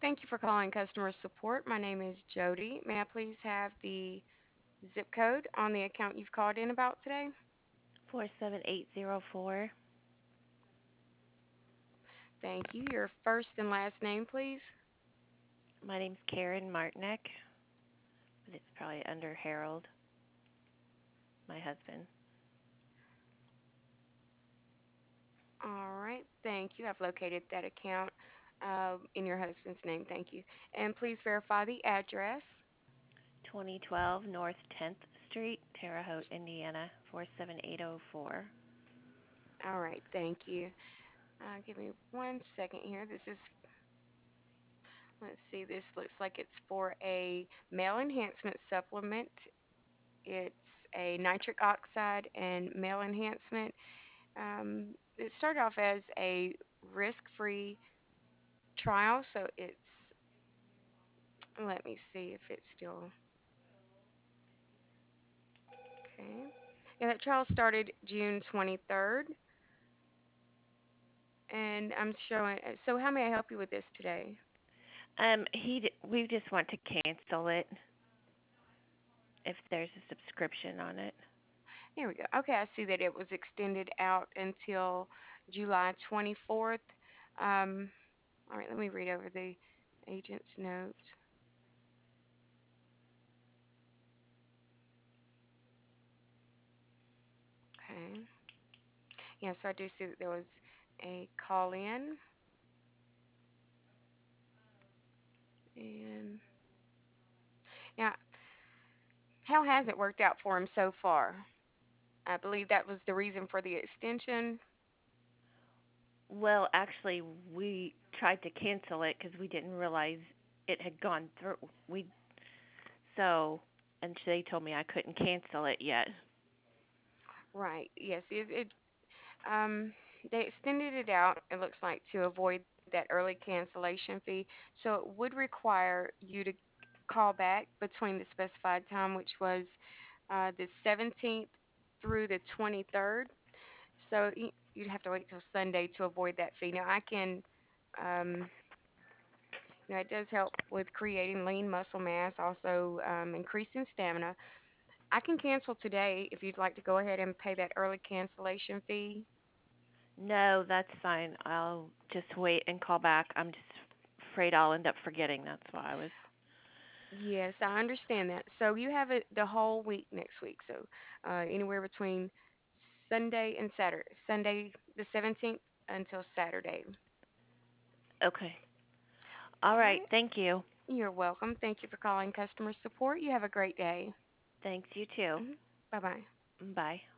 Thank you for calling customer support. My name is Jody. May I please have the zip code on the account you've called in about today? 47804. Thank you. Your first and last name, please. My name's Karen Martinek, but it's probably under Harold, my husband. All right. Thank you. I've located that account in your husband's name. Thank you. And please verify the address. 2012 North 10th Street, Terre Haute, Indiana, 47804. All right. Thank you. Give me 1 second here. Let's see, this looks like it's for a male enhancement supplement. It's a nitric oxide and male enhancement. It started off as a risk-free trial, so let me see if it's still okay. Yeah, that trial started June 23rd, and I'm showing. So, how may I help you with this today? We just want to cancel it if there's a subscription on it. Here we go. Okay, I see that it was extended out until July 24th. Um, all right, let me read over the agent's notes. Okay. Yeah, so I do see that there was a call in, and now how has it worked out for him so far? I believe that was the reason for the extension. Well, actually, we tried to cancel it because we didn't realize it had gone through. We so, and they told me I couldn't cancel it yet. Right. Yes. Um, they extended it out, it looks like, to avoid that early cancellation fee. So it would require you to call back between the specified time, which was the 17th through the 23rd. So you'd have to wait till Sunday to avoid that fee. Now, um, it does help with creating lean muscle mass, also increasing stamina. I can cancel today if you'd like to go ahead and pay that early cancellation fee. No, that's fine. I'll just wait and call back. I'm just afraid I'll end up forgetting. That's why I was. Yes, I understand that. So you have it the whole week next week. So anywhere between Sunday and Saturday, Sunday the 17th until Saturday. Okay. All All right. right. Thank you. You're welcome. Thank you for calling customer support. You have a great day. Thanks, you too. Bye bye. Bye.